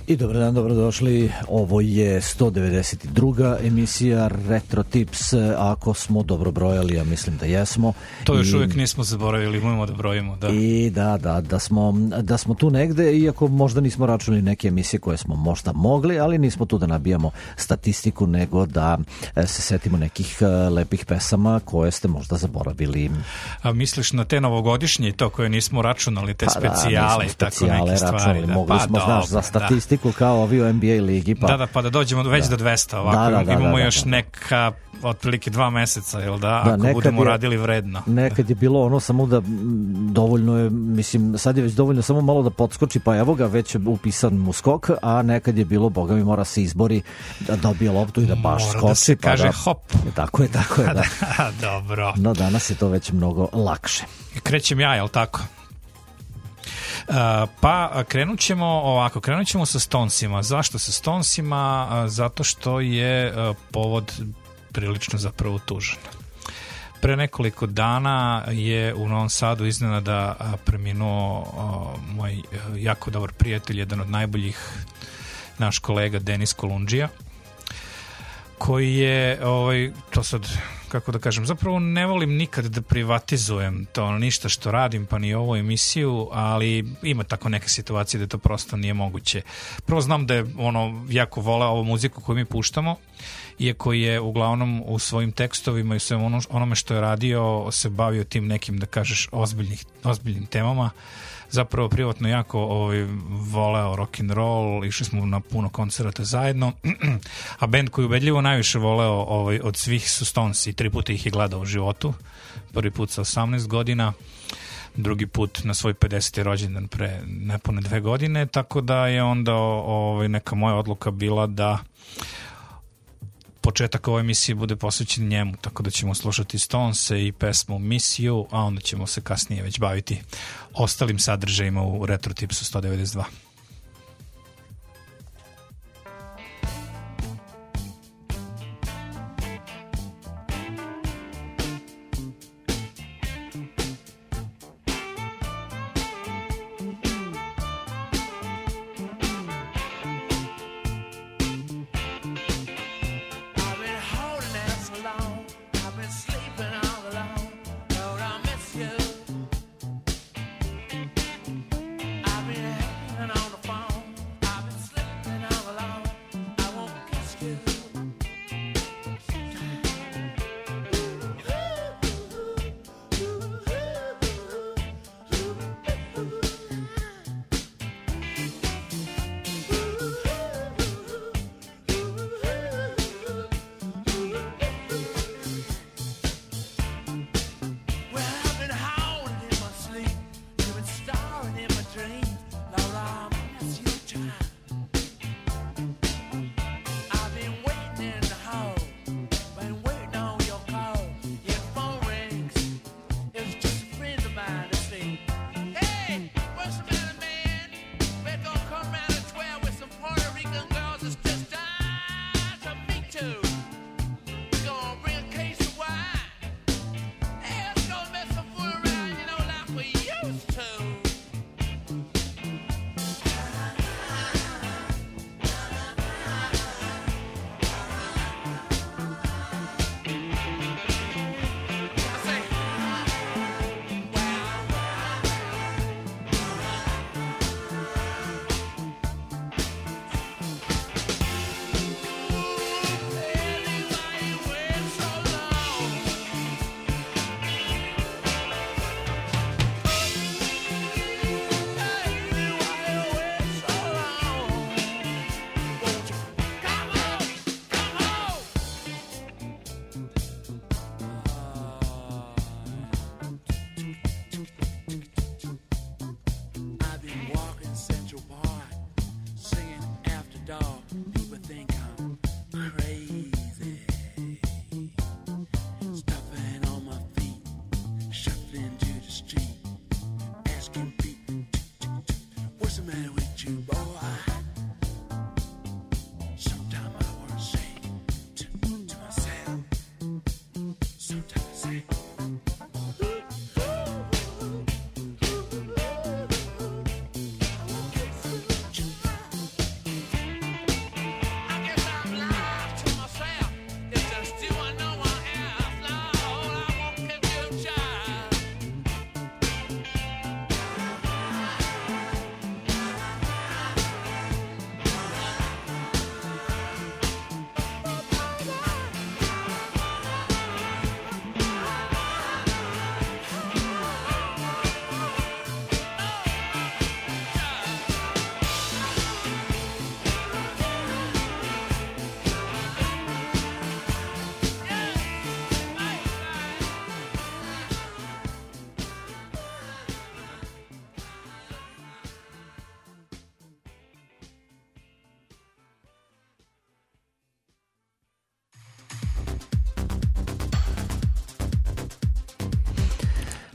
I dobar dan, dobrodošli. Ovo je 192. emisija Retro Tips. Ako smo dobro brojali, ja mislim da jesmo. To još uvijek nismo zaboravili, imamo da brojimo. Da. I da smo tu negde, iako možda nismo računali neke emisije koje smo možda mogli, ali nismo tu da nabijamo statistiku, nego da se setimo nekih lepih pesama koje ste možda zaboravili. A misliš na te novogodišnje i to koje nismo računali, te specijale i tako neke stvari? Da. Mogli smo, znaš, za statistiku kao ovi u NBA ligi. Pa da dođemo već do 200 ovako. Imamo još neka otprilike 2 meseca, jel da? Ako budemo radili vredno. Nekad je bilo ono samo da dovoljno je, mislim, sad je već dovoljno samo malo da podskoči, pa evo ga, već je upisan mu skok, a nekad je bilo, boga mi, mora se izbori da dobije loptu i da baš skoči. Mora da se kaže hop. Tako je, da. Dobro. No danas je to već mnogo lakše. Krećem ja, jel tako? Pa krenut ćemo sa Stonesima. Zašto sa Stonesima? Zato što je povod prilično zapravo tužan. Pre nekoliko dana je u Novom Sadu iznenada preminuo moj jako dobar prijatelj, jedan od najboljih, naš kolega Denis Kolundžija, koji je, to sad, kako da kažem, zapravo ne volim nikad da privatizujem to ništa što radim, pa ni ovu emisiju, ali ima tako neke situacije da to prosto nije moguće. Prvo znam da je jako voleo ovu muziku koju mi puštamo, iako je uglavnom u svojim tekstovima i sve onome što je radio se bavio tim nekim, da kažeš, ozbiljnim temama. Zapravo privatno jako voleo rock and roll, išli smo na puno koncerata zajedno, a band koji ubedljivo najviše voleo od svih su Stones i 3 puta ih je gledao u životu. Prvi put sa 18 godina, drugi put na svoj 50. rođendan pre nepune 2 godine, tako da je onda neka moja odluka bila da početak ove emisije bude posvećen njemu, tako da ćemo slušati Stonese i pesmu Miss You, a onda ćemo se kasnije već baviti ostalim sadržajima u Retro Tipsu 192.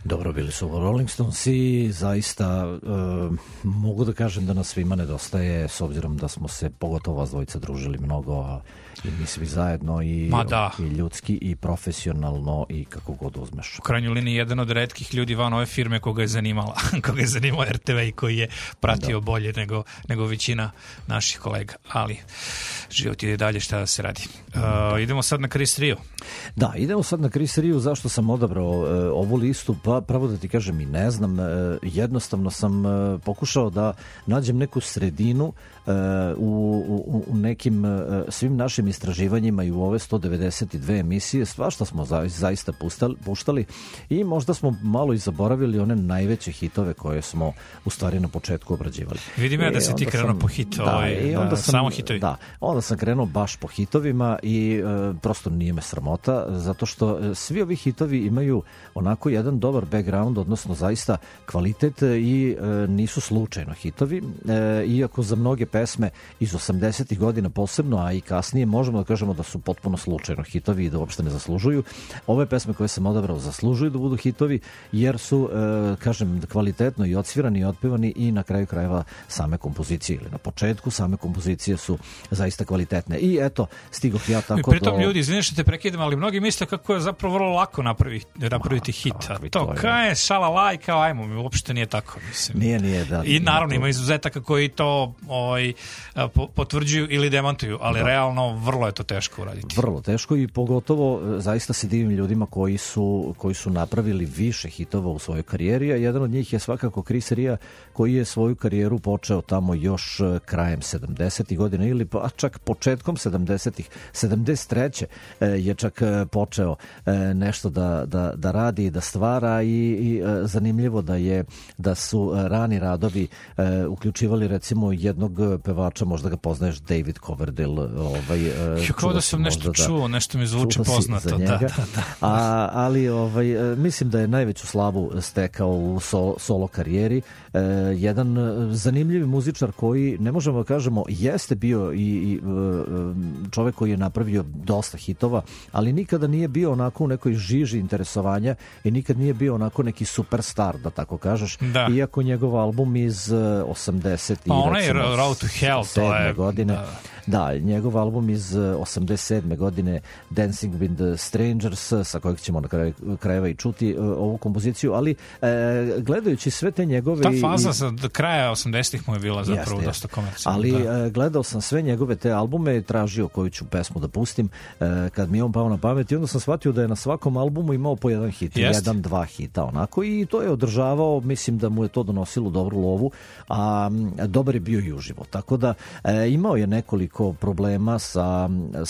Dobro, bili su Rolling Stones i zaista mogu da kažem da nas svima nedostaje, s obzirom da smo se, pogotovo vas dvojica, družili mnogo i mi svi zajedno i ljudski i profesionalno i kako god uzmeš. U krajnjoj liniji jedan od retkih ljudi van ove firme koga je zanimala, koga je zanimao RTV i koji je pratio bolje nego većina naših kolega, ali život ide dalje, šta da se radi. Idemo sad na Chris Rio. Da, idemo sad na Chris Rio. Zašto sam odabrao ovu listu? Pa pravo da ti kažem i ne znam, jednostavno sam pokušao da nađem neku sredinu u nekim svim našim istraživanjima i u ove 192 emisije, svašta smo zaista puštali i možda smo malo i zaboravili one najveće hitove koje smo u stvari na početku obrađivali. Vidim ja da si ti krenuo po hitu, samo hitovi. Da, onda sam krenuo baš po hitovima i prosto nije me sramota, zato što svi ovi hitovi imaju onako jedan dobar background, odnosno zaista kvalitet i nisu slučajno hitovi, iako za mnoge pesme iz 80-ih godina posebno, a i kasnije možemo da kažemo da su potpuno slučajno hitovi i da uopšte ne zaslužuju. Ove pesme koje sam odabrao zaslužuju da budu hitovi jer su, kažem, kvalitetno i odsvirani i otpevani i na kraju krajeva same kompozicije ili na početku same kompozicije su zaista kvalitetne. I eto, stigoh ja tako pritom ljudi, izvinite što te prekidam, ali mnogi misle kako je zapravo vrlo lako napraviti hit. To kaj je šalala i kao ajmo, uopšte nije tako, mislim. Nije, da. I naravno ima izuzetaka koji to potvrđuju ili demantuju, ali realno vrlo je to teško uraditi. Vrlo teško i pogotovo zaista se divim ljudima koji su napravili više hitova u svojoj karijeri, a jedan od njih je svakako Chris Ria, koji je svoju karijeru počeo tamo još krajem 70-ih godina ili pa čak početkom 70-ih. 73. je čak počeo nešto da radi i da stvara i zanimljivo da su rani radovi uključivali recimo jednog pevača, možda ga poznaješ, David Coverdale. Kao da sam nešto čuo, nešto mi zvuči poznato. Da. Ali mislim da je najveću slavu stekao u solo karijeri. Jedan zanimljivi muzičar koji, ne možemo da kažemo, jeste bio i čovek koji je napravio dosta hitova, ali nikada nije bio onako u nekoj žiži interesovanja i nikad nije bio onako neki superstar, da tako kažeš. Da. Iako njegov album iz 80 pa onaj Road to Hell, to je godine. Da, njegov album iz 87. godine Dancing with Strangers, sa kojeg ćemo na krajeva i čuti ovu kompoziciju, ali gledajući sve te njegove... Ta faza sa kraja 80-ih mu je bila zapravo dosta komercijalna. Ali gledao sam sve njegove te albume i tražio koju ću pesmu da pustim kad mi je on pao na pamet i onda sam shvatio da je na svakom albumu imao po jedan hit, dva hita onako i to je održavao, mislim da mu je to donosilo dobru lovu, a dobar je bio i uživo. Tako da imao je nekoliko problema sa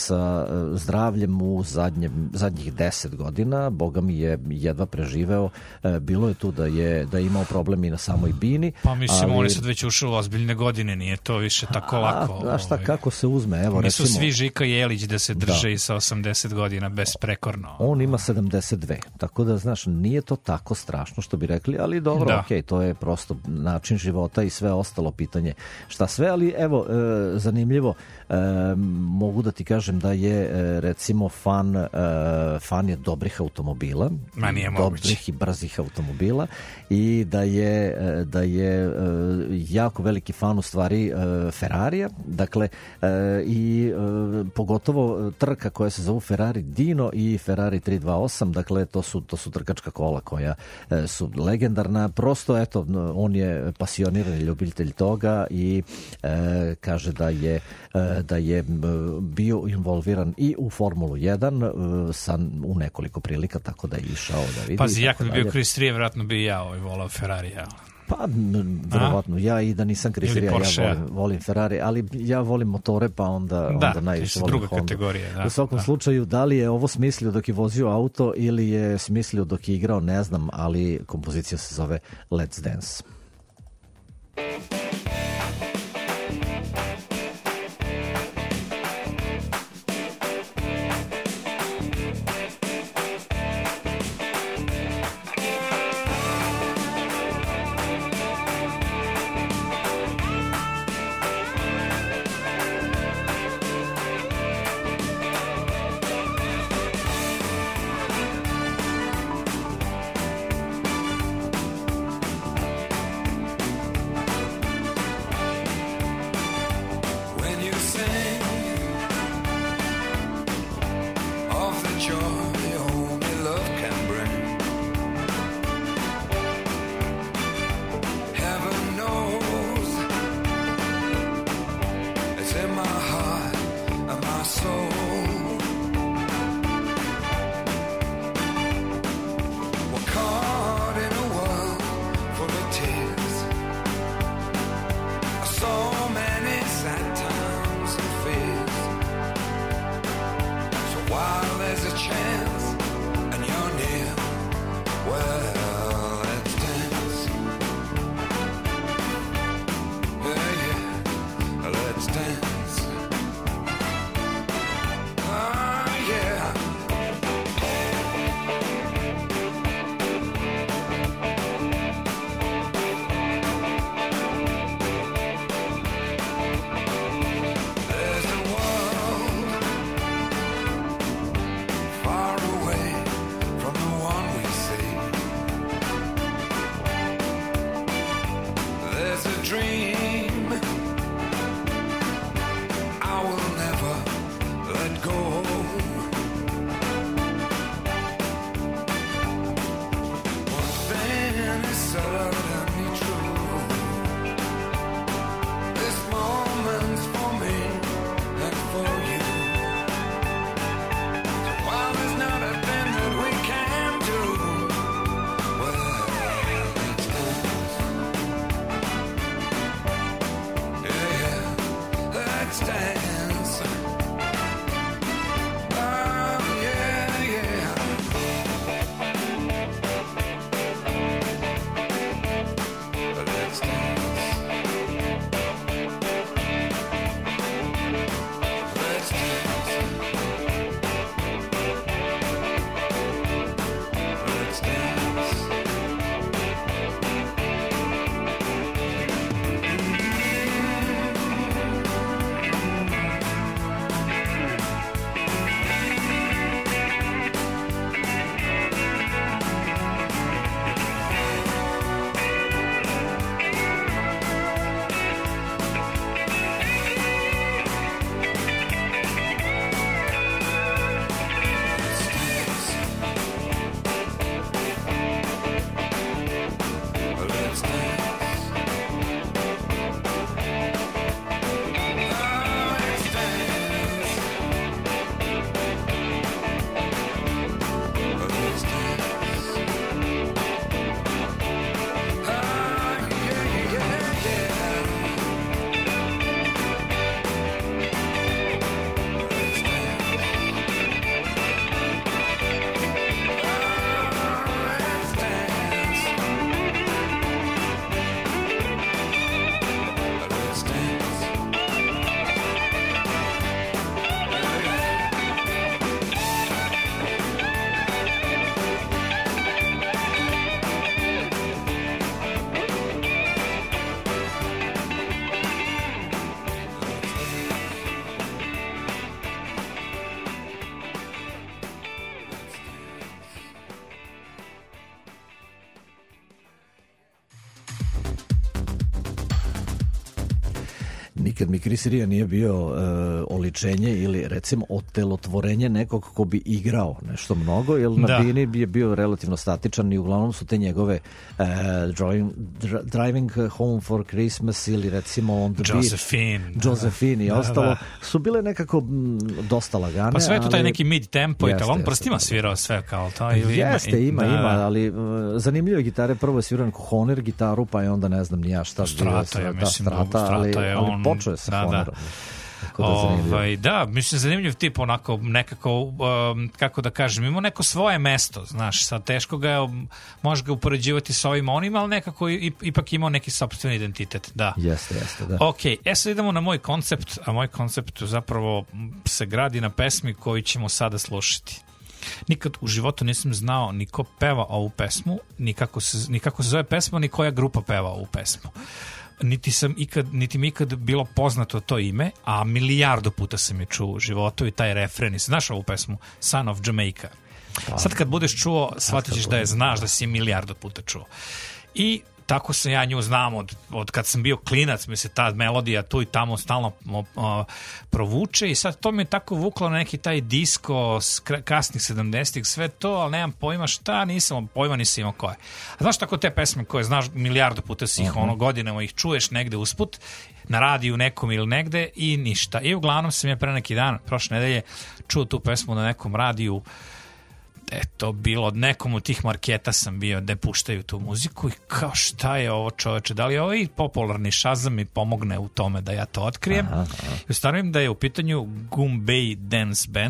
zdravljem u zadnjih 10 godina. Boga mi je jedva preživeo. Bilo je tu da je imao problem i na samoj bini. Pa mislim, oni sad već ušao u ozbiljne godine, nije to više tako lako. Znaš šta, kako se uzme? Evo, nisu svi Žika Jelić da se drže i sa 80 godina besprekorno. On ima 72. Tako da, znaš, nije to tako strašno što bi rekli, ali dobro, okej, to je prosto način života i sve ostalo pitanje šta sve, ali evo, zanimljivo, mogu da ti kažem da je recimo fan je dobrih automobila, dobrih i brzih automobila i da je jako veliki fan u stvari Ferrarija, dakle i pogotovo trka koja se zove Ferrari Dino i Ferrari 328, dakle to su trkačka kola koja su legendarna, prosto eto, on je pasionirani ljubitelj toga i kaže da je bio involviran i u Formulu 1 u nekoliko prilika, tako da je išao da vidi. Pazi, ja kad bi bio Chris Ria, vjerojatno bi ja volao Ferrari, ja. Pa, verovatno, ja i da nisam Chris Ria, ja volim Ferrari, ali ja volim motore, pa onda najviše volim Honda. Kategorija, u svakom slučaju, da li je ovo smislio dok je vozio auto ili je smislio dok je igrao, ne znam, ali kompozicija se zove Let's Dance. chance and you're near, well, let's dance. Yeah, yeah, let's dance. Yeah. There's a world far away from the one we see. There's a dream I will never let go. One thing is certainly true. This moment's for me and for you. While there's not a thing that we can do, well, let's dance. Yeah, yeah, let's dance. Oh, yeah, yeah. Let's dance. Let's dance. Let's dance. Let's dance. Nikad mi Chris Rea nije bio oličenje ili recimo otelotvorenje nekog ko bi igrao nešto mnogo, jer na bini je bio relativno statičan i uglavnom su te njegove Driving Home for Christmas ili recimo On the Josephine i ostalo su bile nekako dosta lagane. Pa sve je to taj neki mid-tempo i tako, on prstima svirao sve kao to. Jeste, ima, ali zanimljive gitare, prvo je svirao neku Hohner gitaru, pa je onda ne znam ni ja šta. Strata, ja mislim, Strata je on. Počeo je sa Hohnerom. Da, mislim, zanimljiv tip, onako nekako, kako da kažem, ima neko svoje mesto, znaš, sad teško ga je, možeš ga upoređivati sa ovim onim, ali nekako ipak imao neki sopstveni identitet, da. Jeste, da. Ok, sad idemo na moj koncept, a moj koncept zapravo se gradi na pesmi koju ćemo sada slušati. Nikad u životu nisam znao ni ko peva ovu pesmu, ni kako se zove pesma, ni koja grupa peva ovu pesmu. Niti mi ikad bilo poznato to ime, a milijardu puta sam je čuo u životu i taj refren. Znaš ovu pesmu? Son of Jamaica. Sad kad budeš čuo, shvatit ćeš da je znaš, da si je milijardu puta čuo. I tako sam ja nju znam od kad sam bio klinac, mi se ta melodija tu i tamo stalno provuče i sad to mi je tako vuklo na neki taj disko kasnih 70-ih, sve to, ali nemam pojma šta, nisam imao koje. A znaš tako te pesme koje znaš milijardu puta si ih godinama ih čuješ negde usput, na radiju nekom ili negde i ništa. I uglavnom sam ja pre neki dan, prošle nedelje, čuo tu pesmu na nekom radiju. Eto, bilo od nekom od tih marketa sam bio gde puštaju tu muziku i kao šta je ovo, čoveče, da li je ovaj popularni Shazam mi pomogne u tome da ja to otkrijem. I ustanovim da je u pitanju Goombay Dance Band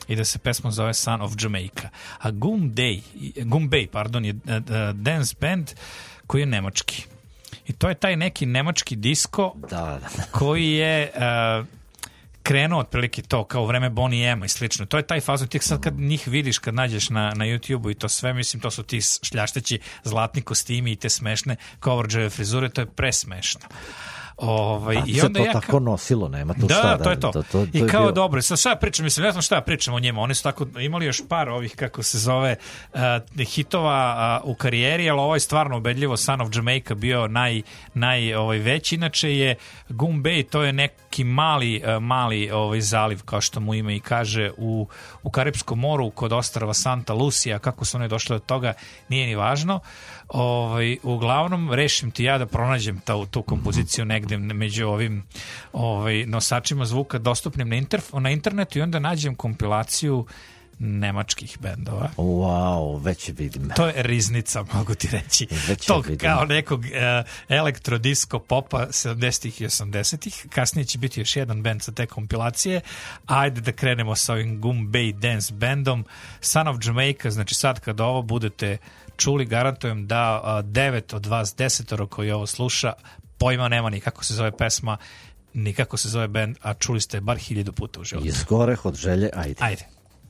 i da se pesma zove Son of Jamaica. A Goombay, pardon, je dance band koji je nemački. I to je taj neki nemački disko koji je krenuo otprilike to kao u vreme Bonnie M-a i slično. To je taj fazon, ti sad kad njih vidiš, kad nađeš na YouTube-u i to sve, mislim, to su ti šljašteći zlatni kostimi i te smešne coverđeve frizure, to je presmešno. I onda to tako nosilo, nema tu šta. Da, to je to. I kao dobro, sad pričam, mislim, ne znam šta pričam o njemu, oni su tako imali još par ovih, kako se zove, hitova u karijeri, ali ovo je stvarno ubedljivo, Son of Jamaica bio najveći, inače je Goombay, to je neki mali zaliv, kao što mu ime i kaže, u Karipskom moru kod ostrva Santa Lucia, kako su one došle od toga, nije ni važno. Uglavnom, rešim ti ja da pronađem tu kompoziciju negde među ovim nosačima zvuka dostupnim na internetu i onda nađem kompilaciju nemačkih bendova. Wow, već vidim. To je riznica, mogu ti reći. Tog kao nekog elektrodisco popa 70-ih i 80-ih. Kasnije će biti još jedan bend sa te kompilacije. Ajde da krenemo sa ovim Goombay dance bandom. Son of Jamaica, znači sad kad ovo budete čuli, garantujem da 9 od vas 10 koji ovo sluša pojma nema ni kako se zove pesma, ni kako se zove band, a čuli ste bar 1000 puta u životu. Izgoreh od želje, ajde.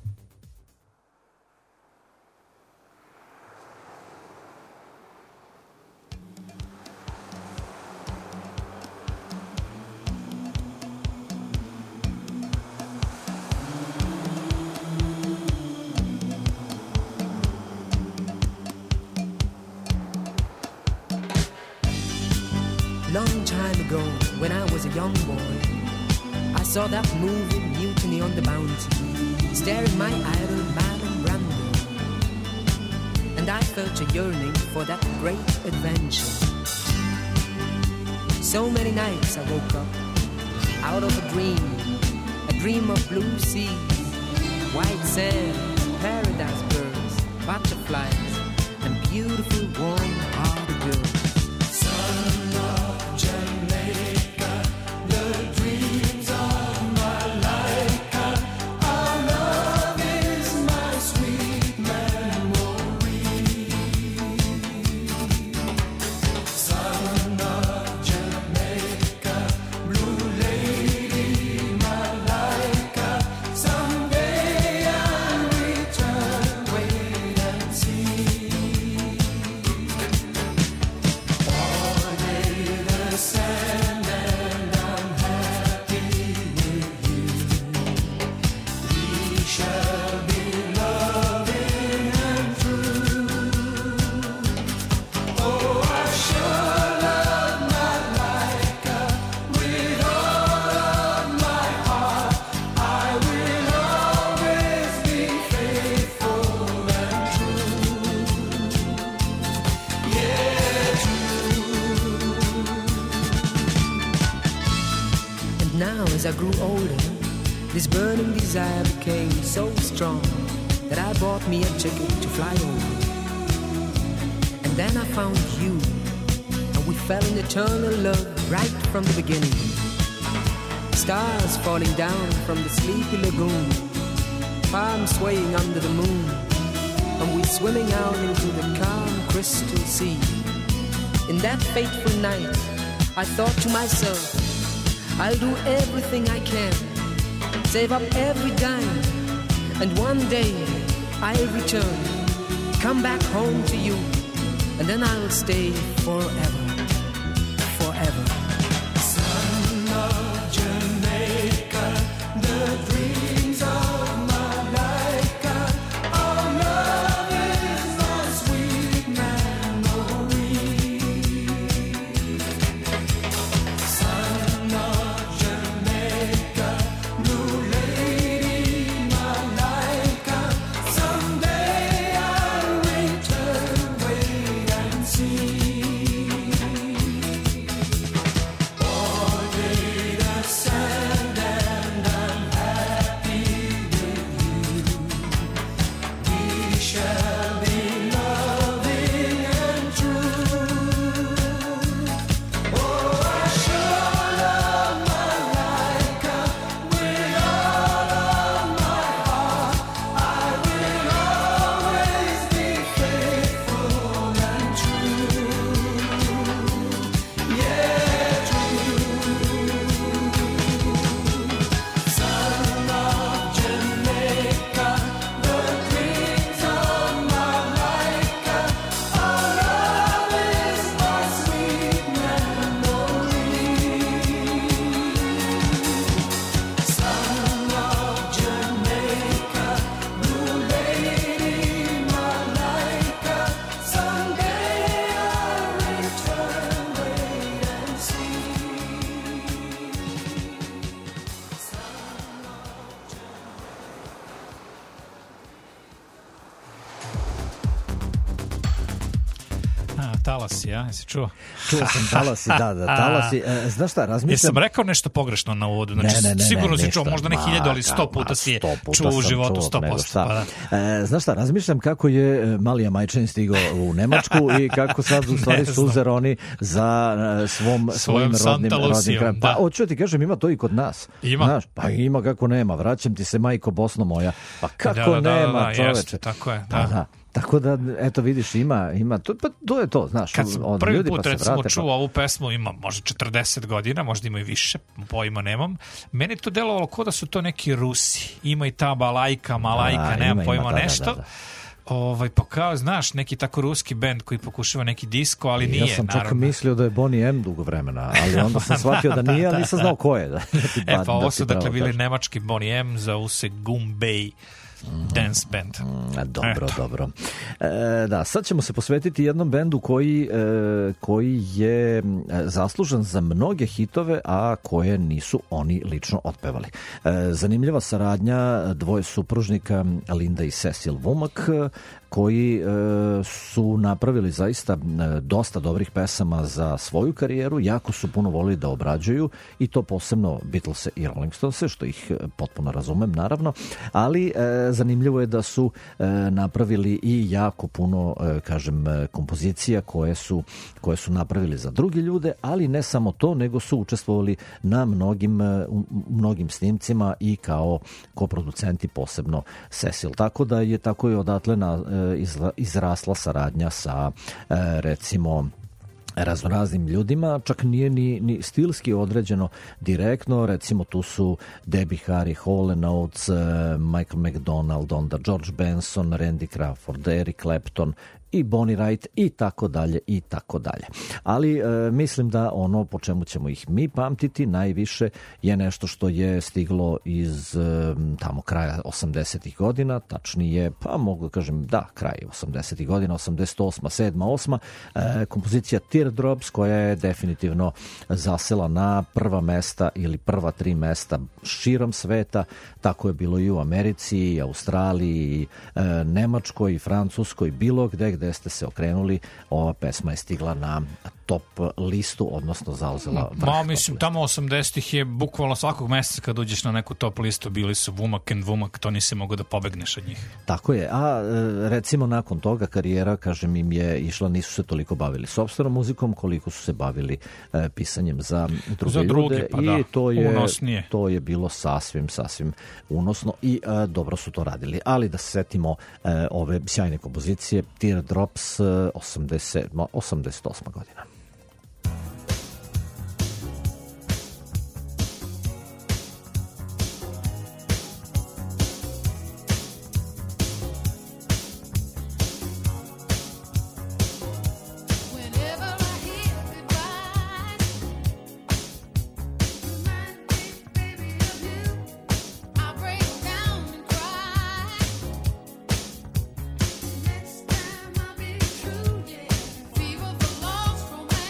Long time ago, when I was a young boy, I saw that movie, Mutiny on the Bounty, staring my idol, Marlon Brando. And I felt a yearning for that great adventure. So many nights I woke up, out of a dream of blue seas, white sand, paradise birds, butterflies, and beautiful warm-hearted girls. As I grew older, this burning desire became so strong that I bought me a ticket to fly over. And then I found you, and we fell in eternal love right from the beginning. Stars falling down from the sleepy lagoon, palms swaying under the moon, and we swimming out into the calm crystal sea. In that fateful night, I thought to myself, I'll do everything I can, save up every dime, and one day I'll return, come back home to you, and then I'll stay forever, forever. Son of Jamaica, the dreams of my life, our love is my sweet memory. Son of Jamaica, blue lady, my life, someday I'll return, wait and see. Talasi, ja? Jesi čuo? Čuo sam Talasi, da, Talasi. Znaš šta, razmišljam... Jesam rekao nešto pogrešno na uvodu? Znači, sigurno si čuo, možda ne 1000, ali 100 puta si je čuo u životu, 100%. Pa da. Znaš šta, razmišljam kako je Malija Majčanin stigao u Nemačku i kako sad u stvari suzer oni za svojim rodnim krajem. Pa, hoću ti kažem, ima to i kod nas. Ima? Znaš, pa ima kako nema, vraćam ti se majko Bosno moja. Pa kako nema, čoveče. Jeste, tako je, da. Da. Tako da, eto vidiš, ima to je to, znaš. Kad sam prvi put, recimo, čuo ovu pesmu, ima možda 40 godina, možda ima i više, pojma nemam. Meni to delovalo kao da su to neki Rusi. Ima i ta balajka, malajka, nemam pojma nešto. Pa kao, znaš, neki tako ruski bend koji pokušava neki disko, ali nije, naravno. Ja sam čak mislio da je Boney M dugo vremena, ali onda sam shvatio da nije, ali nisam znao ko je. Pa ovo su dakle bili nemački Boney M, zovu se Goombay Dance Band. Dobro. Da, sad ćemo se posvetiti jednom bendu koji je zaslužan za mnoge hitove, a koje nisu oni lično otpevali. Zanimljiva saradnja dvoje supružnika, Linda i Cecil Womack, koji su napravili zaista dosta dobrih pesama za svoju karijeru, jako su puno volili da obrađuju i to posebno Beatlese i Rolling Stonese, što ih potpuno razumem naravno, ali zanimljivo je da su napravili i jako puno, kažem, kompozicija koje su napravili za druge ljude, ali ne samo to, nego su učestvovali na mnogim snimcima i kao koproducenti, posebno Cecil. Tako da je tako i odatle izrasla saradnja sa recimo raznoraznim ljudima, čak nije ni stilski određeno direktno, recimo tu su Debbie Harry, Hall & Oates, Michael McDonald, onda George Benson, Randy Crawford, Eric Clapton i Bonnie Wright i tako dalje. Ali mislim da ono po čemu ćemo ih mi pamtiti najviše je nešto što je stiglo iz tamo kraja 80-ih godina, tačnije, pa mogu da kažem kraj 80-ih godina, 88, 7, 8, kompozicija Teardrops, koja je definitivno zasela na prva mesta ili prva 3 mesta širom sveta. Tako je bilo i u Americi, i Australiji, Nemačkoj, Francuskoj, bilo gde ste se okrenuli, ova pesma je stigla na top listu, odnosno zauzela vrh. Mislim, tamo 80-ih je bukvalno svakog meseca kad uđeš na neku top listu bili su Womack and Womack, to nisi mogo da pobegneš od njih. Tako je, a recimo nakon toga karijera, kažem, im je išla, nisu se toliko bavili sopstvenom muzikom koliko su se bavili pisanjem za druge ljude, pa i unosnije. To je bilo sasvim unosno i dobro su to radili. Ali da se setimo ove sjajne kompozicije Teardrops, 88. godina. Next time I'll be true, yeah. Fever for lost romance.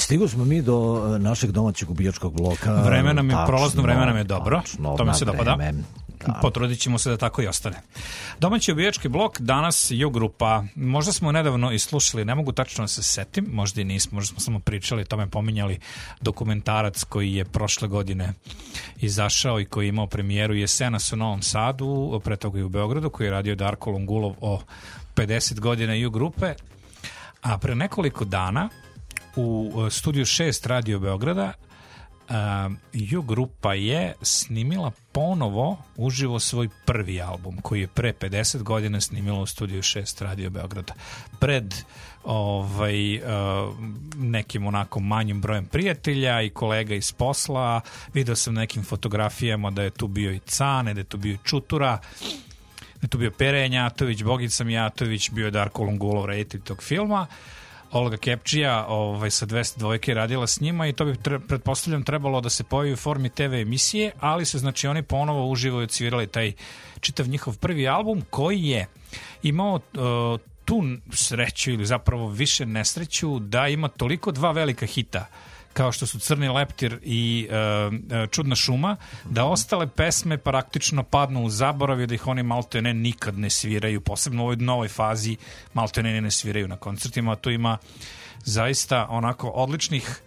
Stigli smo mi do našeg domaćeg ubijačkog bloka. Prolazno vreme nam je dobro. To mi se dopada. Da. Potrudit ćemo se da tako i ostane. Domaći ubijački blok, danas je grupa, možda smo nedavno i slušali, ne mogu tačno da se setim, možda i nismo, možda smo samo pričali, tome pominjali dokumentarac koji je prošle godine izašao i koji je imao premijeru Jesenas u Novom Sadu, pre toga i u Beogradu, koji je radio Darko Lungulov o 50 godina i u grupe, a pre nekoliko dana u studiju 6 Radio Beograda U grupa je snimila ponovo uživo svoj prvi album koji je pre 50 godina snimila u studiju 6 Radio Beograda. Pred nekim onako manjim brojem prijatelja i kolega iz posla. Video sam nekim fotografijama da je tu bio i Cane, da je tu bio i Čutura, da je tu bio Pere Janjatović, Bogica Mijatović, bio je Darko Lungulov, reditelj tog filma. Olga Kepčija sa 202 radila s njima i to bi pretpostavljam trebalo da se pojavi u formi TV emisije, ali su znači oni ponovo uživo odsvirali taj čitav njihov prvi album koji je imao tu sreću ili zapravo više nesreću da ima toliko dva velika hita kao što su Crni leptir i Čudna šuma, da ostale pesme praktično padnu u zaborav i da ih oni maltene nikad ne sviraju, posebno u ovoj novoj fazi maltene ne sviraju na koncertima. Tu ima zaista onako odličnih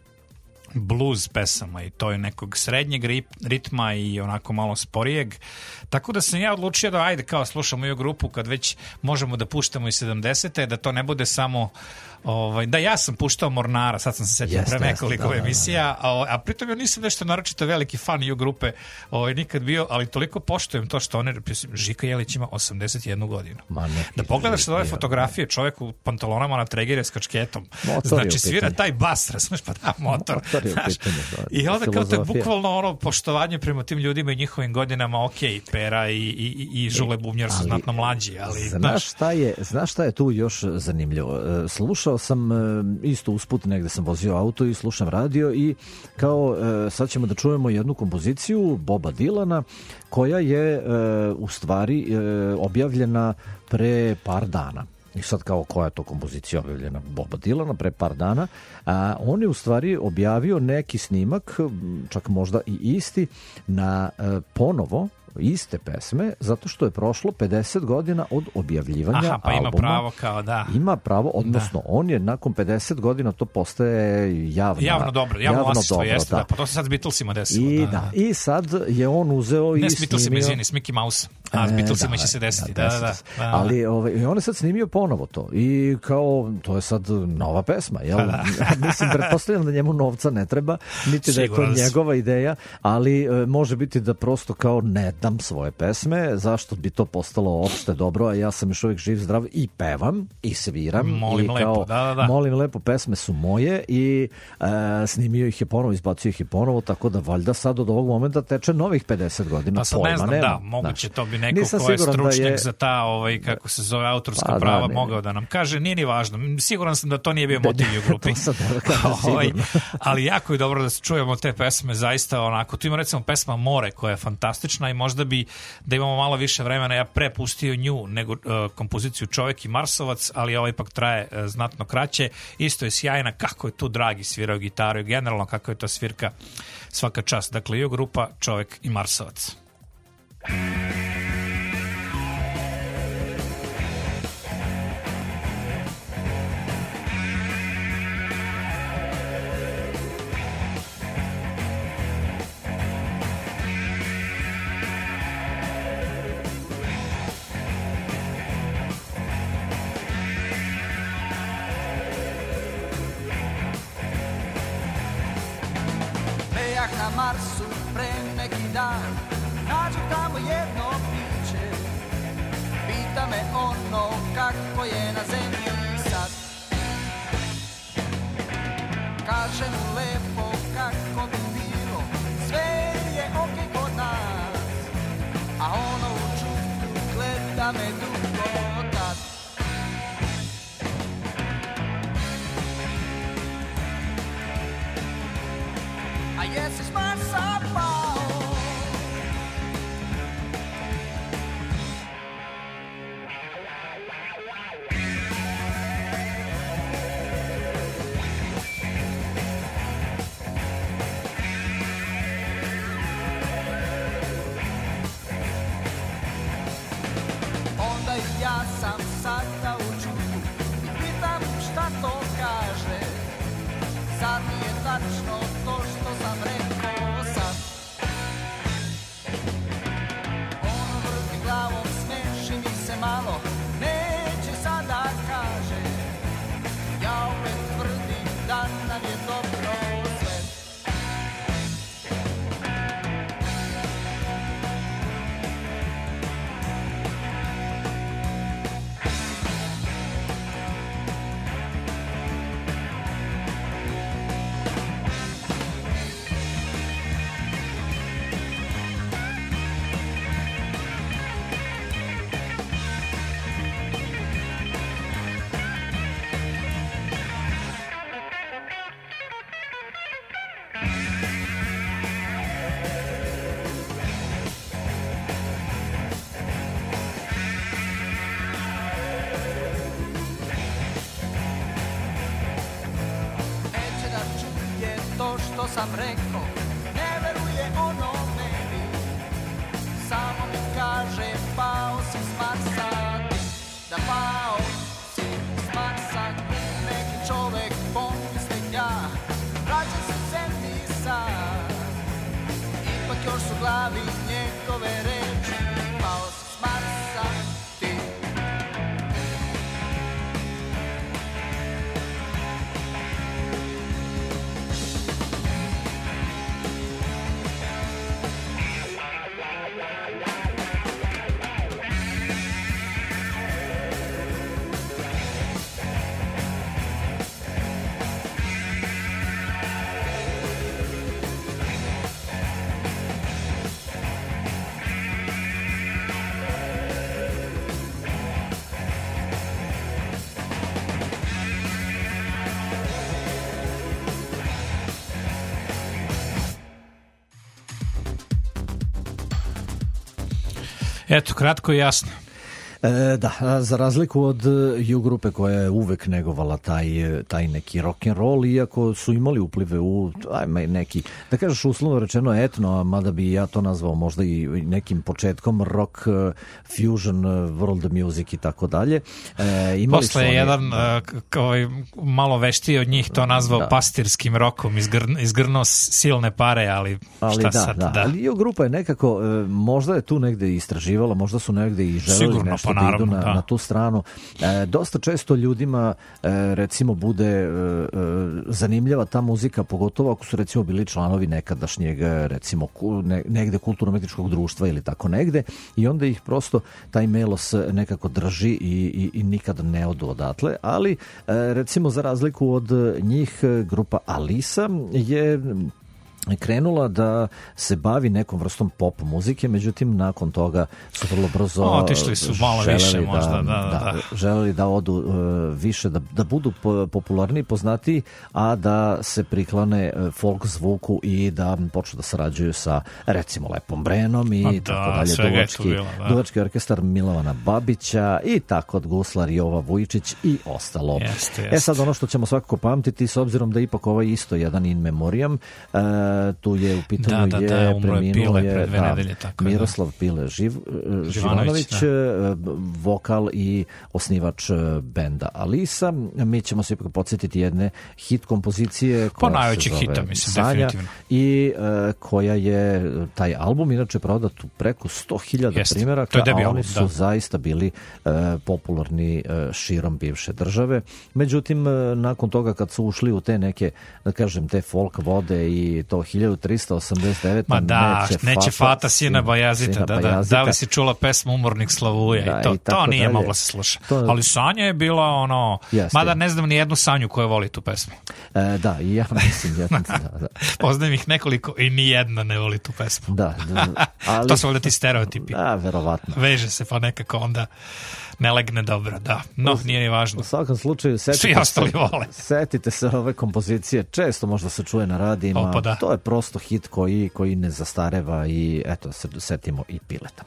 blues pesama i to je nekog srednjeg ritma i onako malo sporijeg. Tako da sam ja odlučio da ajde kao slušamo i grupu kad već možemo da puštamo i 70. da to ne bude samo da ja sam puštao Mornara, sad sam se setio pre nekoliko emisija, a pritom ja nisam nešto naročito veliki fan i grupe nikad bio, ali toliko poštujem to što Žika Jelić ima 81 godinu. Da pogledaš ove fotografije, čovjek u pantalonama na tregere s kačketom, znači svira taj bas, razumeš, pa da, motor. I onda kao to je bukvalno poštovanje prema tim ljudima i njihovim godinama, Pera i Žule Bubnjar su znatno mlađi, ali znaš šta je tu još zanimljivo? Slušao sam isto usput, negde sam vozio auto i slušam radio i kao sad ćemo da čujemo jednu kompoziciju Boba Dilana koja je u stvari objavljena pre par dana. I sad kao koja je to kompozicija objavljena Boba Dilana pre par dana, a on je u stvari objavio neki snimak, čak možda i isti, na ponovo iste pesme, zato što je prošlo 50 godina od objavljivanja albuma. Pa ima pravo kao da. Ima pravo, odnosno on je nakon 50 godina to postaje javno dobro, jeste, da. Pa to se sad s Beatlesima desilo. I sad je on uzeo i s Beatlesima, izvini, s Mickey Mouse. A s Beatlesima će se desiti. Da. Ali on je sad snimio ponovo to i kao, to je sad nova pesma, jel? Mislim, pretpostavljam da njemu novca ne treba, niti da je to njegova ideja, ali može biti da prosto kao ne dam svoje pesme, zašto bi to postalo opšte dobro, a ja sam još uvijek živ, zdrav i pevam i sviram. Molim lepo, da. Molim lepo, pesme su moje i snimio ih je ponovo, izbacio ih je ponovo, tako da valjda sad od ovog momenta teče novih 50 godina. Pa sad ne znam, moguće to bi neko ko je stručnjak za ta, kako se zove, autorska prava mogao da nam kaže, nije ni važno. Siguran sam da to nije bio motiv u grupi. Ali jako je dobro da se čujemo te pesme, zaista onako. Tu ima recimo pesma More koja je fantastična i možda bi, da imamo malo više vremena, ja prepustio nju nego kompoziciju Čovjek i Marsovac, ali ovo ipak traje znatno kraće. Isto je sjajna, kako je tu Dragi svirao gitaru i generalno kako je to svirka, svaka čast. Dakle, grupa Čovjek i Marsovac. Na Marsu pre neki dan nađu tamo jedno biće, pita me ono kako je na zemlji sad. Kaže mu lepo kako bi bilo, sve je okej kod nas, a ono u čudu gleda me dugo tad. A jesi s Marsa pao? rekao, ne veruje ono meni. Samo mi kaže, pao si s Marsa. Da pao si s Marsa, neki čovek pomislim ja. Vraćam se zemlji sad, ipak još u glavi njegove reči. Pao si s Marsa, ti. Eto, kratko i jasno. Da, za razliku od U grupe koja je uvek negovala taj neki rock'n'roll, iako su imali uplive u neki, da kažeš uslovno rečeno etno, mada bi ja to nazvao možda i nekim početkom rock, fusion, world music i tako dalje. Posle je jedan malo veštiji od njih to nazvao pastirskim rokom, izgrnuo silne pare, ali šta sad? Da. Ali U grupa je nekako, možda je tu negde istraživala, možda su negde i želeli sigurno, nešto da idu na tu stranu. Dosta često ljudima recimo bude zanimljiva ta muzika, pogotovo ako su recimo bili članovi nekadašnjeg recimo negde kulturno-umetničkog društva ili tako negde, i onda ih prosto taj melos nekako drži i nikada ne odu odatle, ali recimo za razliku od njih grupa Alisa je krenula da se bavi nekom vrstom pop muzike, međutim nakon toga su vrlo brzo otišli su malo više možda, želeli da odu više, da budu popularni, poznati, a da se priklane folk zvuku i da počnu da sarađuju sa recimo Lepom Brenom i tako dalje, duvački orkestar Milovana Babića i tako od guslar Jova Vujčić i ostalo. Jeste. Sad ono što ćemo svakako pamtiti, s obzirom da ipak ovaj isto jedan in memoriam, tu je u pitanju preminuo je Miroslav Pile Živanović, vokal i osnivač benda Alisa. Mi ćemo se ipak podsjetiti jedne hit kompozicije koja se zove Sanja i koja je taj album inače prodat preko 100.000 primjeraka, a oni su zaista bili popularni širom bivše države. Međutim, nakon toga kad su ušli u te neke, da kažem, te folk vode i to 1389. Ma da, neće Fata sina Bajazita. Da li si čula pesmu Umornik Slavuja? To nije moglo se slušati. Ali Sanja je bila ono... Mada ne znam ni jednu Sanju koja voli tu pesmu. Da, i ja mislim. Poznajem ih nekoliko i ni jedna ne voli tu pesmu. Ali, to su ovdje ti stereotipi. Da, verovatno. Veže se pa nekako onda ne legne dobro, da. No, nije ni važno. U svakom slučaju, setite se ove kompozicije, često možda se čuje na radijima. To je prosto hit koji ne zastareva i eto, setimo i Pileta.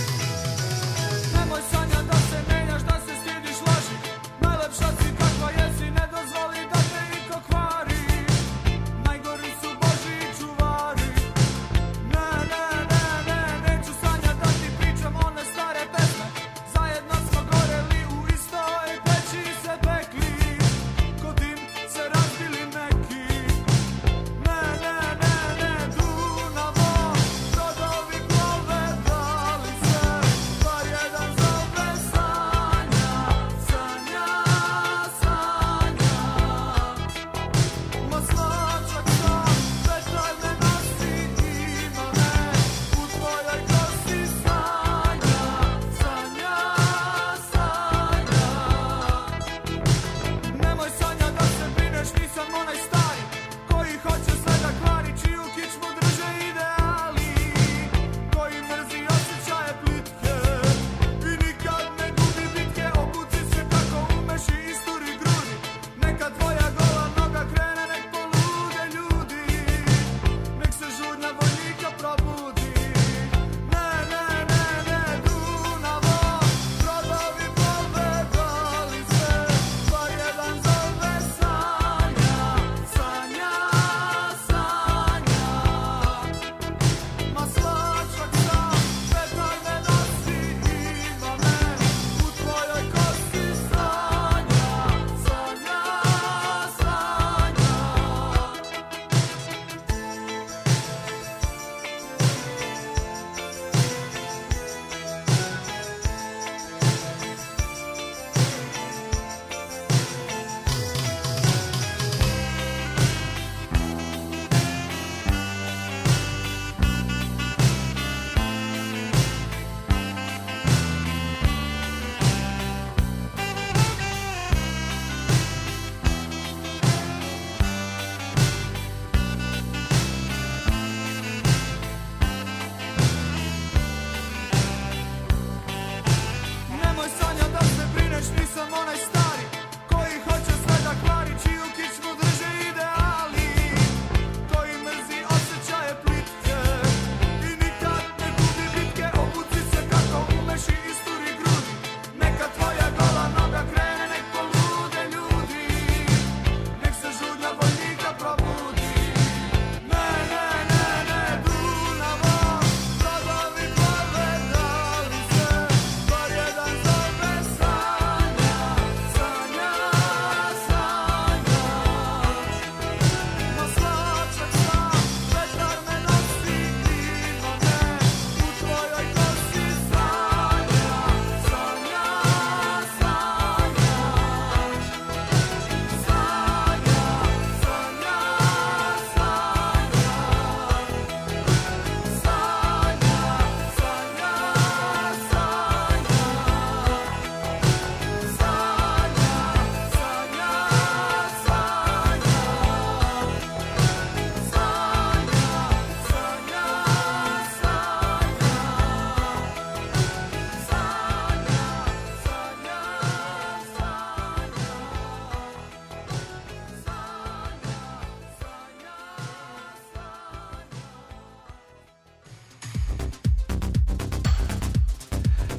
Nemoj sanjati da se menjaš, da se stidiš laži. Najlepša si kakva jesi.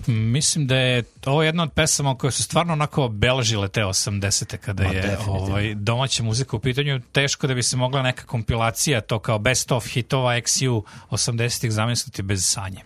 Mislim da je ovo jedna od pesama koje su stvarno onako obeležile te 80-te kada je domaća muzika u pitanju. Teško da bi se mogla neka kompilacija, to kao best of hitova XU 80-ih zamisliti bez sanje.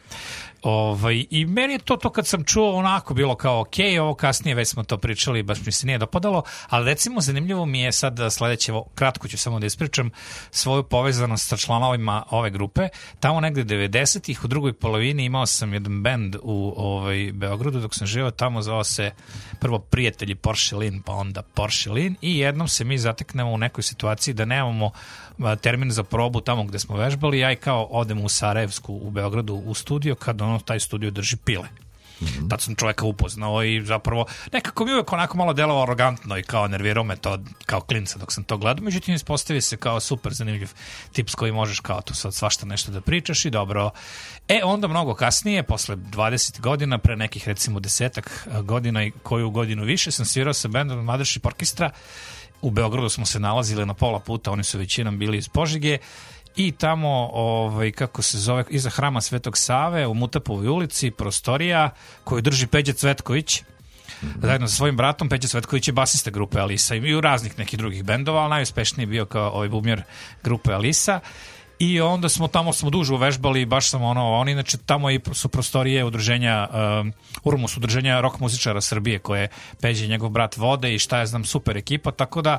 I meni je to kad sam čuo onako bilo kao ok, ovo kasnije već smo to pričali, baš mi se nije dopadalo, ali recimo zanimljivo mi je sad sledeće, kratko ću samo da ispričam svoju povezanost sa članovima ove grupe. Tamo negde 90-ih u drugoj polovini imao sam jedan bend u Beogradu dok sam živao tamo, zvao se prvo Prijatelji Poršelin, pa onda Poršelin, i jednom se mi zateknemo u nekoj situaciji da nemamo termin za probu tamo gde smo vežbali, ja i kao odem u Sarajevsku u Beogradu u studio, kad taj studio drži pile. Tad sam čovjeka upoznao i zapravo nekako mi uvijek onako malo delovao arogantno i kao nervirao me to kao klinca dok sam to gledao, međutim ispostavi se kao super zanimljiv tip s koji možeš kao tu sad svašta nešto da pričaš i dobro. Onda mnogo kasnije, posle 20 godina, pre nekih recimo 10 godina i koju godinu više, sam svirao sa bendom Mothership Orchestra. U Beogradu smo se nalazili na pola puta, oni su većinom bili iz Požege, i tamo, kako se zove, iza hrama Svetog Save u Mutapovoj ulici, prostorija koju drži Peđa Cvetković, zajedno sa svojim bratom. Peđa Cvetković je basista grupe Alisa i u raznih nekih drugih bendova, ali najuspešniji bio kao bubnjar grupe Alisa. I onda smo tamo duže uvežbali i baš sam oni, znači tamo su prostorije udruženja, Urmus, udruženja rock muzičara Srbije, koje Peđa i njegov brat vode i šta ja znam, super ekipa, tako da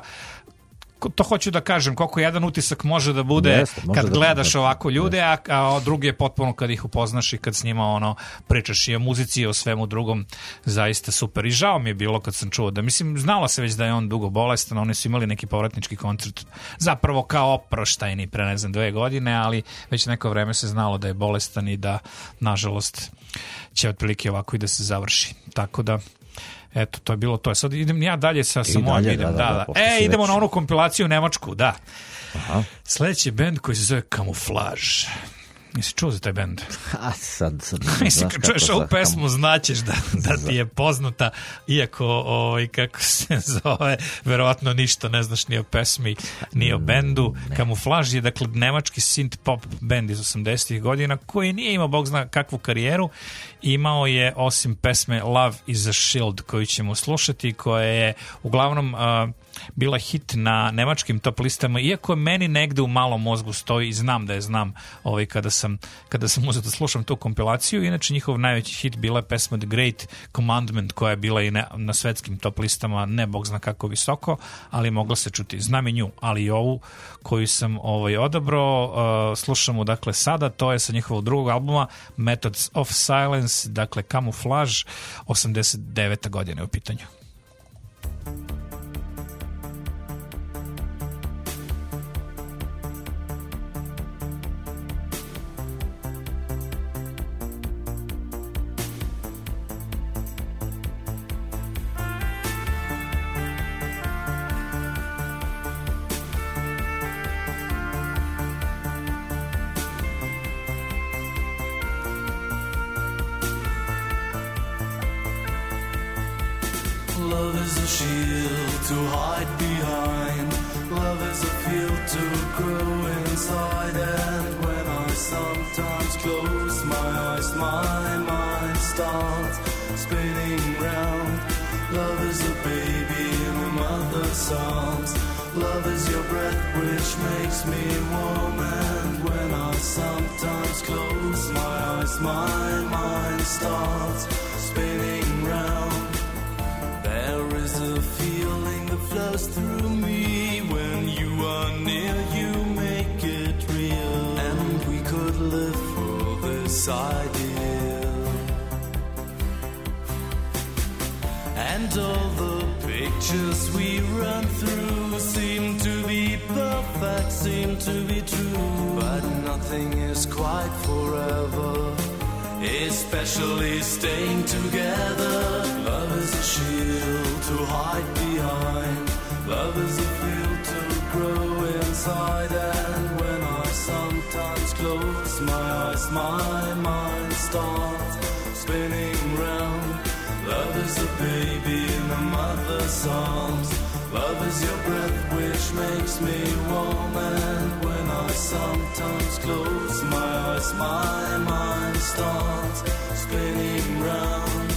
to hoću da kažem, koliko jedan utisak može da bude kad gledaš ovako ljude, a drugi je potpuno kad ih upoznaš i kad s njima pričaš i o muzici i o svemu drugom, zaista super. I žao mi je bilo kad sam čuo da, mislim, znalo se već da je on dugo bolestan, oni su imali neki povratnički koncert, zapravo kao oproštajni pre 2 godine, ali već neko vreme se znalo da je bolestan i da, nažalost, će otprilike ovako i da se završi. Tako da, eto, to je bilo to. Sad idem ja dalje sa mojom, idemo na onu kompilaciju nemačku, da. Aha. Sledeći bend koji se zove Kamuflaž. Nisi čuo za taj bend? Sad mislim, kad čuješ ovu pesmu, znaćeš da ti je poznata, iako, kako se zove, verovatno ništa ne znaš ni o pesmi, ni o bendu. Kamuflaž je, dakle, nemački synth pop bend iz 80-ih godina, koji nije imao, bog zna kakvu karijeru. Imao je, osim pesme Love is a Shield, koju ćemo slušati, koja je uglavnom bila hit na nemačkim top listama, iako meni negde u malom mozgu stoji i znam da je znam kada sam uzeo da slušam tu kompilaciju. Inače, njihov najveći hit bila je pesma The Great Commandment, koja je bila i na svetskim top listama, ne bog zna kako visoko, ali mogla se čuti. Znam i nju, ali i ovu koju sam odabrao, slušamo dakle sada, to je sa njihovog drugog albuma Methods of Silence, dakle Kamuflaž, 89. godine u pitanju. Love is a shield to hide behind. Love is a field to grow inside. And when I sometimes close my eyes, my mind starts spinning round. Love is a baby in a mother's arms. Love is your breath which makes me warm. And when I sometimes close my eyes, my mind starts spinning round. There is a feeling that flows through me. When you are near, you make it real. And we could live for this ideal. And all the pictures we run through seem to be perfect, seem to be true. But nothing is quite forever, especially staying together. Love is a shield to hide behind. Love is a field to grow inside. And when I sometimes close my eyes, my mind starts spinning round. Love is a baby in the mother's arms. Love is your breath which makes me warm, and when I sometimes close my eyes, my mind starts spinning round.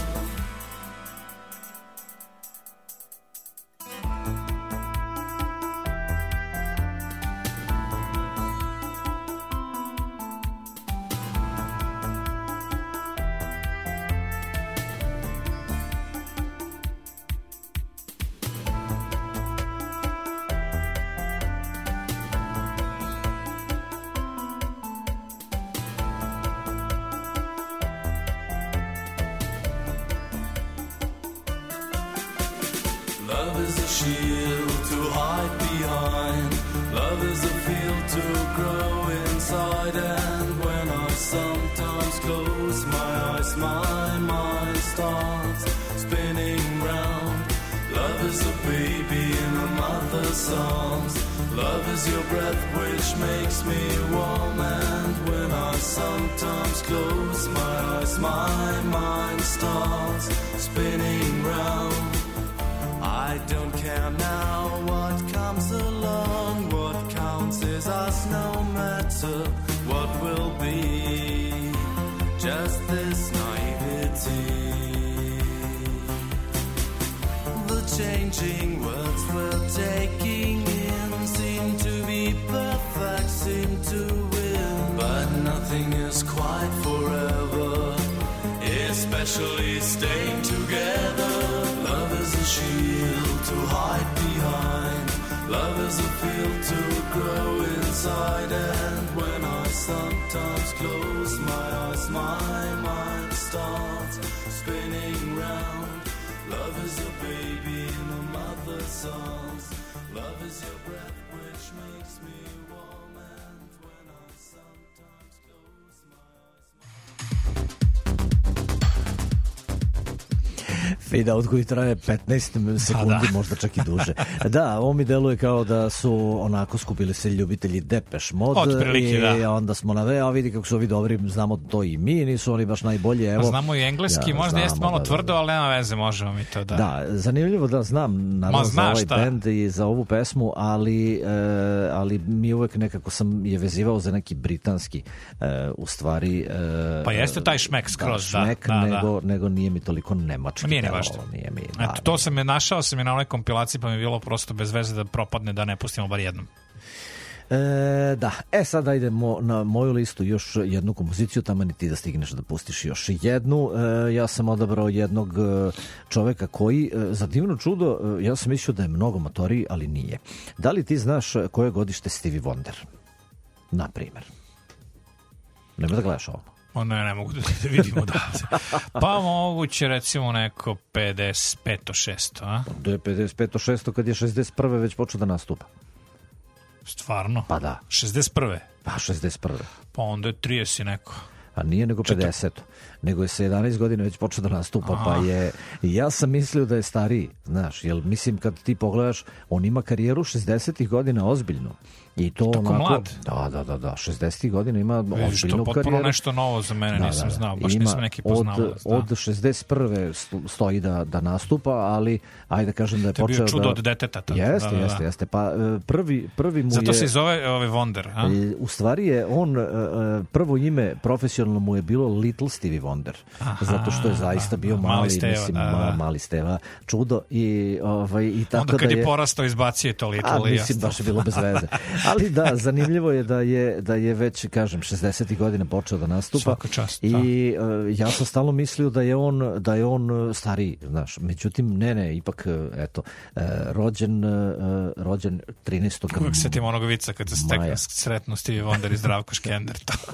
Love is a shield to hide behind. Love is a field to grow inside. And when I sometimes close my eyes, my mind starts spinning round. Love is a baby in a mother's arms. Love is your breath which makes me warm. And when I sometimes close my eyes, my mind starts spinning round. I don't care now what comes along. What counts is us, no matter what will be. Just this naivety. The changing words we're taking in seem to be perfect, seem to win. But nothing is quite forever, especially staying together. Love is a shield to hide behind. Love is a field to grow inside. And when I sometimes close my eyes, my mind starts spinning round. Love is a baby in a mother's arms. Love is your breath which makes me warm. And when I sometimes close my eyes. Fade out koji traje 15 sekundi, možda čak i duže. Da, ovo mi deluje kao da su onako skupili se ljubitelji Depeche Mode. Otprilike, i onda smo na a vidi kako su ovi dobri, znamo to i mi, nisu oni baš najbolji. Evo, znamo i engleski, možda jeste malo tvrdo, ali nema veze, možemo mi to da... Da, zanimljivo da znam naravno za ovaj band i za ovu pesmu, ali mi uvek nekako sam je vezivao za neki britanski u stvari... Pa jeste taj šmek skroz, šmek, nego nije mi toliko nemački. Nije ne baš to. Eto, to sam je našao na onoj kompilaciji, pa mi je bilo prosto bez veze da propadne, da ne pustimo bar jednom. Da, sada idemo na moju listu još jednu kompoziciju, tamo ni ti da stigneš da pustiš još jednu. Ja sam odabrao jednog čoveka koji, za divno čudo, ja sam mislio da je mnogo matoriji, ali nije. Da li ti znaš koje godište Stevie Wonder? Na primjer. Nema da gledaš ovo. Ne mogu da vidimo da. Pa moguće recimo neko 55-6, a? Da je 55-6 kad je 61. već počeo da nastupa. Stvarno? Pa da. 61. Pa 61. Pa onda je 30 neko. A nije nego 50. Nego je sa 11 godina već počeo da nastupa, pa je... Ja sam mislio da je stariji, znaš, jer mislim kad ti pogledaš, on ima karijeru 60-ih godina ozbiljno. I to tako onako, mlad. Da, 60-ih godina ima ozbiljnu karijeru. To potpuno nešto novo za mene, nisam znao, baš nisam neki poznao. Od 61. stoji da nastupa, ali ajde da kažem da je počeo da... To je bio čudo od deteta. Jeste. Pa prvi mu je... Zato se zove Wonder, a? U stvari je on, prvo ime profesionalno mu je bilo Little Stevie Wonder. Zato što je zaista bio mali Steva, čudo i tako onda kad je porastao izbacio to Little. Mislim, baš je bilo bez veze. Ali da, zanimljivo je da je već, kažem, 60. godina počeo da nastupa. Svaka čast. I ja sam stalno mislio da je on stariji, znaš. Međutim, ne, ipak, eto, rođen 13. Uvijek setim onog vica kad se sretnu Stevie Wonder i Zdravko Škender.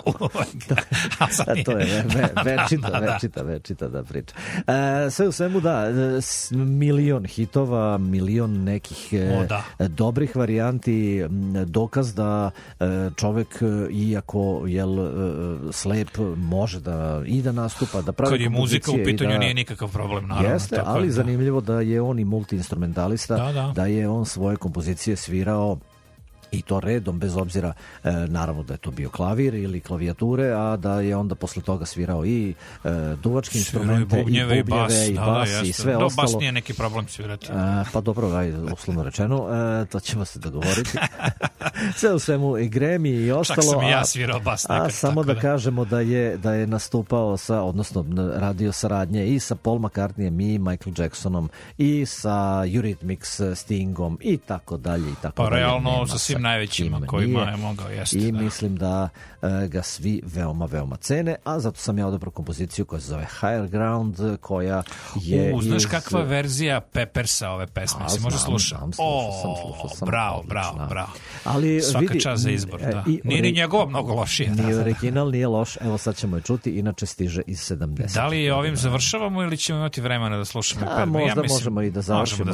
To je večita da priča. Sve u svemu, da, milion hitova, milion nekih dobrih varijanti, dokaz da čovek, iako slep, može da i da nastupa, da pravi kompozicije. Kad je muzika u pitanju nije nikakav problem, naravno. Jeste, ali zanimljivo da je on i multiinstrumentalista, da je on svoje kompozicije svirao i to redom, bez obzira naravno da je to bio klavir ili klavijature, a da je onda posle toga svirao i duvačke instrumente, i bubnjeve, i bas, i sve ostalo. Bas nije neki problem svirati. Pa dobro, uslovno rečeno, to ćemo se dogovoriti. Sve u svemu, i Grammy i ostalo. Čak sam i ja svirao bas nekad. A samo da kažemo da je nastupao odnosno radio saradnje i sa Paul McCartneyem i Michael Jacksonom i sa Eurythmics, Stingom i tako dalje i tako dalje. Pa realno sa svim najvećima kojima je mogao, jeste. I mislim da ga svi veoma, veoma cene, a zato sam ja odabrao kompoziciju koja se zove Higher Ground, koja je znaš kakva verzija Peppersa ove pesme? Si možda slušao? Slušao sam. Bravo. Ali svaka čast za izbor, da. Nije ni njegova mnogo lošije. Ni original nije loš, evo sad ćemo je čuti, inače stiže iz 70. Da li ovim završavamo ili ćemo imati vremena da slušamo? Možda možemo i da završimo.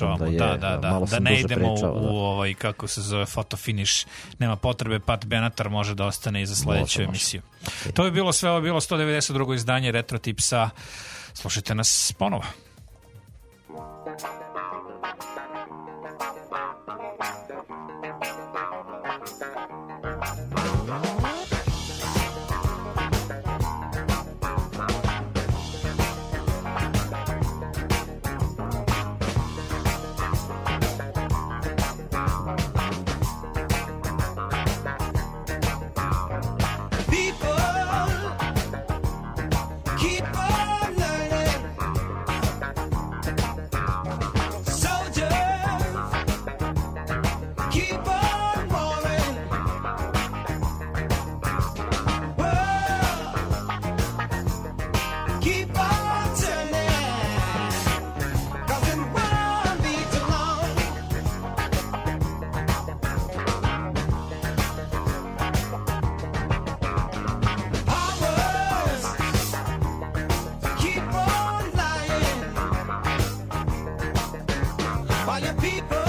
Da ne idemo u kako se zove photo finish, nema potrebe, Pat Benatar može da ostane i za sledeću emisiju. To bi bilo sve, ovo je bilo 192. izdanje Retro Tipsa. Slušajte nas ponovo. While your people